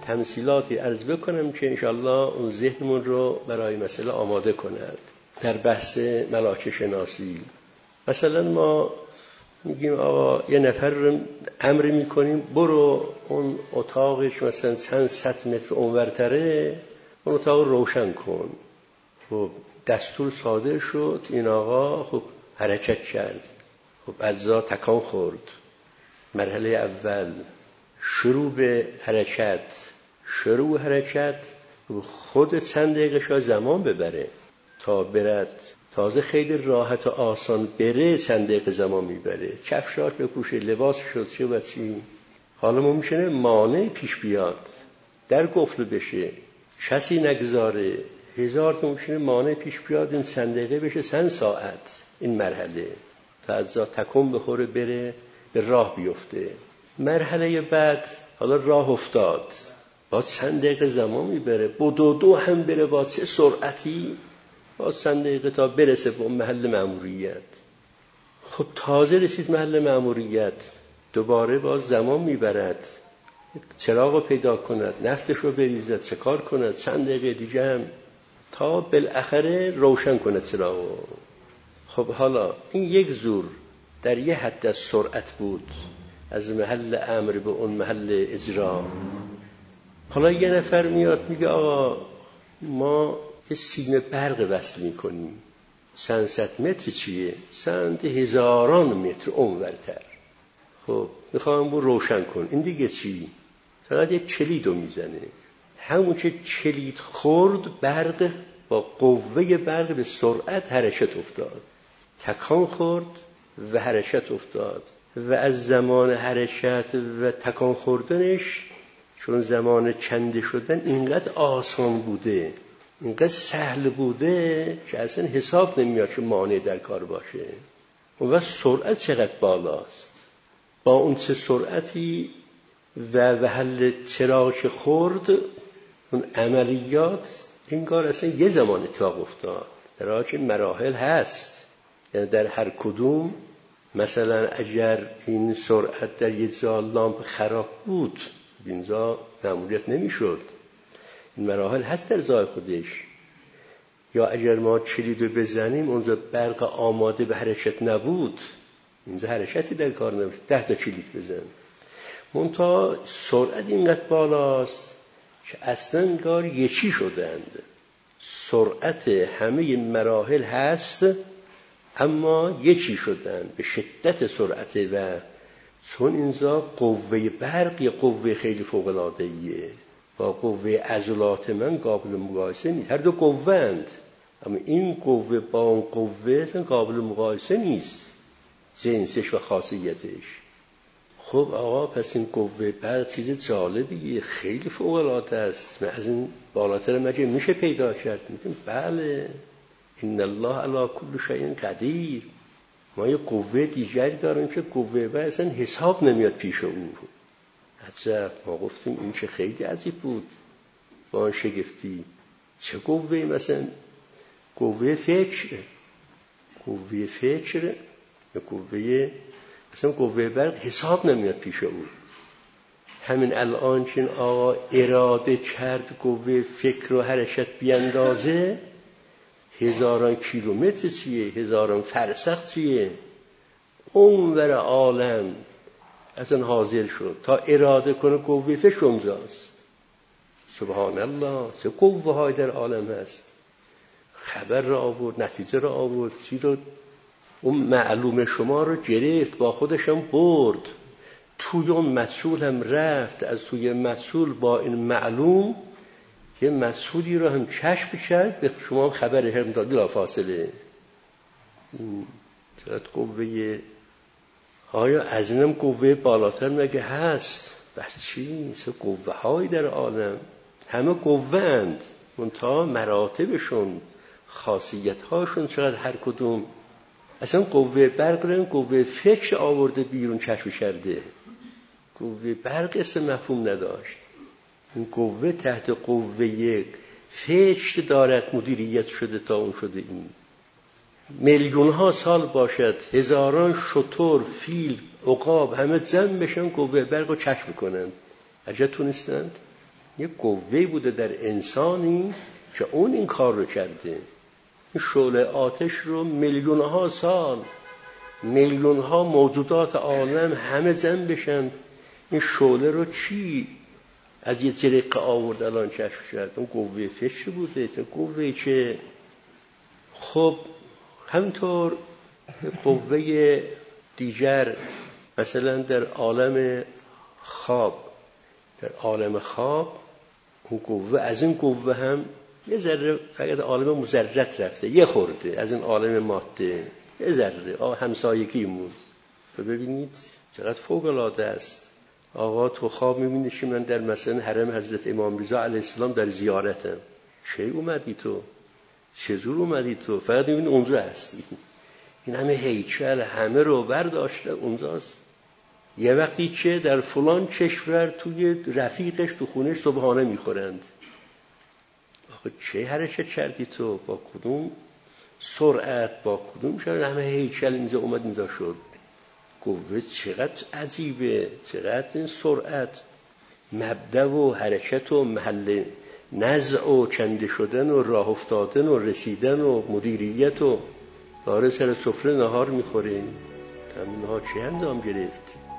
تمثیلاتی عرض بکنم که انشالله اون ذهنمون رو برای مسئله آماده کند. در بحث ملاکه شناسی مثلا ما میگیم آقا یه نفر رو امر میکنیم برو اون اتاقش مثلا چند صد متر اونورتره اون اتاق روشن کن. خب دستور صادر شد، این آقا خب حرکت کرد، خب اجزا تکان خورد. مرحله اول شروع به حرکت خود چند دقیقه شاید زمان ببره تا برد، تازه خیلی راحت و آسان بره چند دقیقه زمان میبره، کفشاش بپوشه، لباس شد چه و چی. حالا ممکنه مانع پیش بیاد، در قفل بشه، کسی نگذاره، هزار تا ممکنه مانع پیش بیاد، این چند دقیقه بشه چند ساعت. این مرحله تا اجزا تکون بخوره بره به راه بیفته. مرحله بعد حالا راه افتاد، با چند دقیقه زمان میبره، دو هم بره با چه سرعتی، با چند دقیقه تا برسه به محل مأموریت. خب تازه رسید محل مأموریت، دوباره باز زمان میبرد، چراغ رو پیدا کند، نفتش رو بریزد، چه کار کند، چند دقیقه دیگه هم تا بالاخره روشن کند چراغ. خب حالا این یک زور در یه حد از سرعت بود از محل امر به اون محل اجرا. حالا یه نفر میاد میگه آقا ما یه سیم برق وصل میکنیم، چند صد متر چیه؟ چند هزاران متر اونورتر. خب میخوام برو روشن کن. این دیگه چی؟ فقط یک کلیدو میزنه، همون که کلید خورد برق با قوه برق به سرعت حرکت افتاد، تکان خورد و حرکت افتاد. و از زمان حرکت و تکان خوردنش، چون زمان کنده شدن اینقدر آسان بوده، اینقدر سهل بوده که اصلا حساب نمیاد که مانع در کار باشه. و سرعت چقدر بالاست، با اون چه سرعتی و محل چراغ خورد، اون عملیات انگار اصلا یه زمان اتفاق افتاد. در حالی که مراحل هست، یعنی در هر کدوم مثلا اگر این سرعت در یک جا لامپ خراب بود اینجا مأموریت نمیشد. این مراحل هست در جای خودش. یا اگر ما کلیدو بزنیم اونجا برق آماده به حرکت نبود، اینجا حرکتی در کار نمیشه. 10 تا کلید بزن، منتها سرعت اینقدر بالاست که اصلا انگار یکی شدند. سرعت همه این مراحل هست اما یکی شدن به شدت سرعت. و چون اینجا قوه برق یه قوه خیلی فوق‌العاده‌ایه، با قوه عضلات من قابل مقایسه نیست. هر دو قوه اند، اما این قوه با اون قوه قابل مقایسه نیست، جنسش و خاصیتش. خب آقا پس این قوه برق چیز جالبیه، خیلی فوق‌العاده است، از این بالاتر مگه میشه پیدا کرد؟ میگم بله، ان الله علی کل شیء قدیر. ما یه قوه دیگری داریم که قوه برق اصلا حساب نمیاد پیش او. عجب. ما گفتیم این چه خیلی عجیب بود، با آن شگفتی. چه قوه؟ مثلا قوه فکر یا قوه اصلا قوه برق حساب نمیاد پیش او. همین الان که آقا اراده کرد قوه فکر و حرکت بیندازه، هزاران کیلومتر چیه، هزاران فرسخ چیه، اونور عالم اصلا حاضر شد تا اراده کنه قوه فکر اونجاست. سبحان الله، چه قوه های در عالم هست. خبر را آورد، نتیجه را آورد، چی رو اون معلوم شما رو گرفت، با خودشم برد، توی اون مسئول هم رفت، از توی مسئول با این معلوم یه مسئولی رو هم کشف کرد، به شما هم خبر هم داد بلا فاصله. چقدر قوه. آیا از اینم قوه بالاتر مگه هست؟ بس چی؟ چه قوه های در عالم. همه قوه اند، منتها مراتبشون، خاصیت هاشون چقدر هر کدوم. اصلا قوه برق رو قوه فکر آورده بیرون کشف کرده. قوه برق اسم مفهوم نداشت. این قوه تحت قوه فکر دارد مدیریت شده تا اون شده. این میلیون ها سال باشد، هزاران شتر، فیل، عقاب همه جمع بشن قوه برق رو کشف کنند. عجب تونستند؟ یه قوه‌ای بوده در انسانی که اون این کار رو کرده. این شعله آتش رو میلیون‌ها سال، میلیون‌ها موجودات عالم همه جمع بشند، این شعله رو چی از یه جرقه آورد الان کشف کرد؟ اون قوه فشر بوده، چه قوه‌ای که خب همینطور قوه دیگر مثلا در عالم خواب، در عالم خواب اون قوه از این قوه هم یه ذره فقط عالم مذرت رفته، یه خورده از این عالم ماده، یه ذره همسایگیمون. ببینید چقدر فوق العاده است. آقا تو خواب می‌بینی که من در مثلا حرم حضرت امام رضا علیه السلام در زیارتم. چه اومدی تو؟ چجور اومدی تو؟ فقط می‌بینی اونجا هستی. این همه هیکل همه رو برداشته اونجاست. یه وقتی که در فلان کشور توی رفیقش تو خونش صبحانه میخورند. آخه چه حرکت کردی تو؟ با کدوم سرعت، با کدوم شد همه هیکل اینجا اومد اینجا شد؟ قوه چقدر عجیبه، چقدر این سرعت، مبدأ و حرکت و محل نزع و کنده شدن و راه افتادن و رسیدن و مدیریت و داره سر سفره نهار میخوریم. تمنها چه اندام گرفت؟